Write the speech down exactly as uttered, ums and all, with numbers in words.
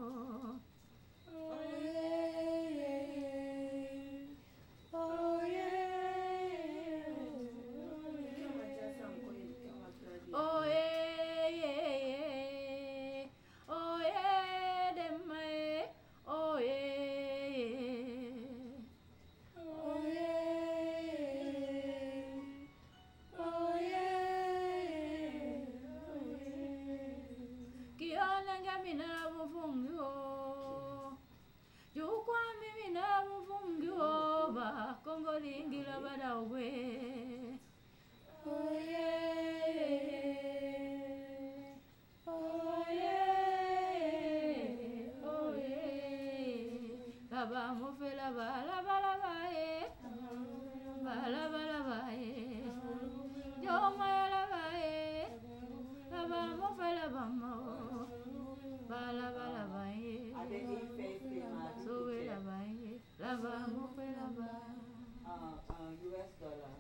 Oh yeah, oh yeah, oh yeah, oh yeah, dem eh, oh yeah, oh yeah, oh yeah, oh yeah. Kiona mina mufungyo. Jukwa mimi na mufungyo ba Kongo lingira badawe. Oh yeah, oh yeah, oh yeah. Laba mufe laba laba laba eh, ba laba laba eh. Joma laba eh, laba mufe laba mo, ba laba laba eh. So we laba eh, laba mufe laba. Uh, uh, U S dollar.